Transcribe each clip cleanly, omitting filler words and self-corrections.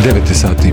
9 sati.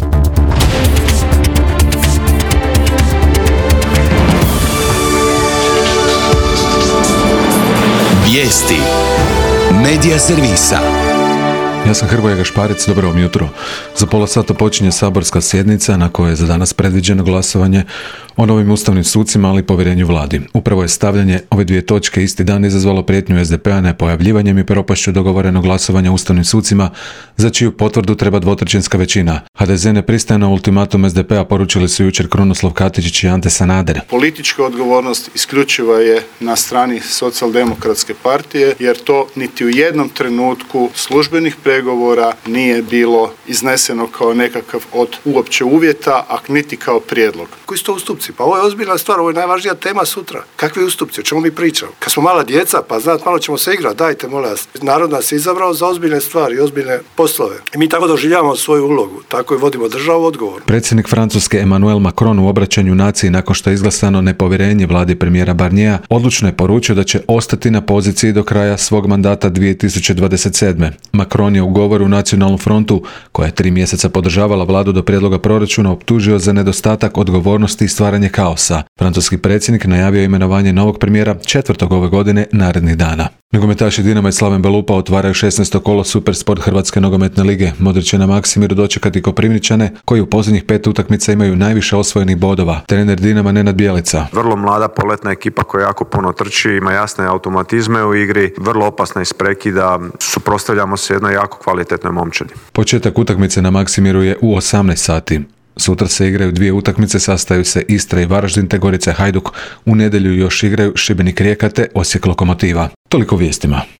Vijesti Medija servisa. Ja sam Hrvoje Gašparec, dobro vam jutro. Za pola sata počinje saborska sjednica na kojoj je za danas predviđeno glasovanje o novim ustavnim sucima, ali i povjerenju vladi. Upravo je stavljanje ove dvije točke isti dan izazvalo prijetnju SDP-a nepojavljivanjem i propašću dogovorenog glasovanja ustavnim sucima, za čiju potvrdu treba dvotrećinska većina. HDZ ne pristaje na ultimatum SDP-a, poručili su jučer Krunoslav Katičić i Ante Sanader. Politička odgovornost isključiva je na strani Socijaldemokratske partije, jer to niti u jednom trenutku službenih pregovora nije bilo izneseno kao nekakav od uopće uvjeta, a niti kao prijedlog. Koji su to ustupci? Pa ovo je ozbiljna stvar, ovo je najvažnija tema sutra. Kakvi ustupci? O čemu mi pričamo? Kad smo mala djeca, pa znate, malo ćemo se igrati, dajte, molim vas. Narod nas je izabrao za ozbiljne stvari, ozbiljne poslove. I mi tako doživljavamo svoju ulogu, tako i vodimo državu odgovorno. Predsjednik Francuske Emmanuel Macron u obraćanju naciji nakon što je izglasano nepovjerenje vladi premijera Barniera odlučno je poručio da će ostati na poziciji do kraja svog mandata 2027. Macron je u govoru Nacionalnom frontu, koja je 3 mjeseca podržavala vladu do prijedloga proračuna, optužio za nedostatak odgovornosti i stvaranje kaosa. Francuski predsjednik najavio imenovanje novog premijera 4. ove godine narednih dana. Nogometaši Dinama i Slaven Belupa otvaraju 16. kolo Supersport Hrvatske nogometne lige. Modrić će na Maksimiru dočekati Koprivničane, koji u posljednjih 5 utakmica imaju najviše osvojenih bodova. Trener Dinama Nenad Bjelica. Vrlo mlada poletna ekipa koja jako puno trči, ima jasne automatizme u igri, vrlo opasna iz prekida, suprotstavljamo se jednoj jako kvalitetnoj momčadi. Početak utakmice na Maksimiru je u 18 sati. Sutra se igraju 2 utakmice, sastaju se Istra i Varaždin te Gorica Hajduk. U nedjelju još igraju Šibenik Rijeka te Osijek Lokomotiva. Toliko vijestima.